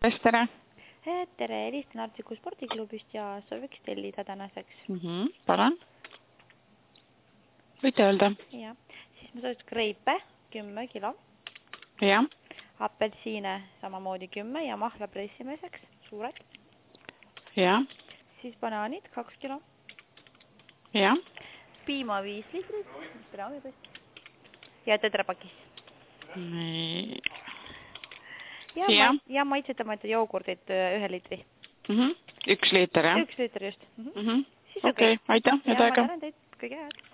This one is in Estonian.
tere. Tere, helistan Artsiku spordiklubist ja sooviks tellida tänaseks. Palun. Võite öelda? Ja, siis ma sooviks kreipe 10 kilo. Ja. Apelsiine samamoodi 10 ja mahla pressimiseks suured. Ja. Siis banaanid 2 kilo. Ja. Piima 5 liitrit. Ja tetrapakis. Nii. Ja maitsetamatud joogurdid 1 liitri. 1 liiter, jah? 1 liiter just. Okei, aitäh. Ja ma tänan teid kõige head.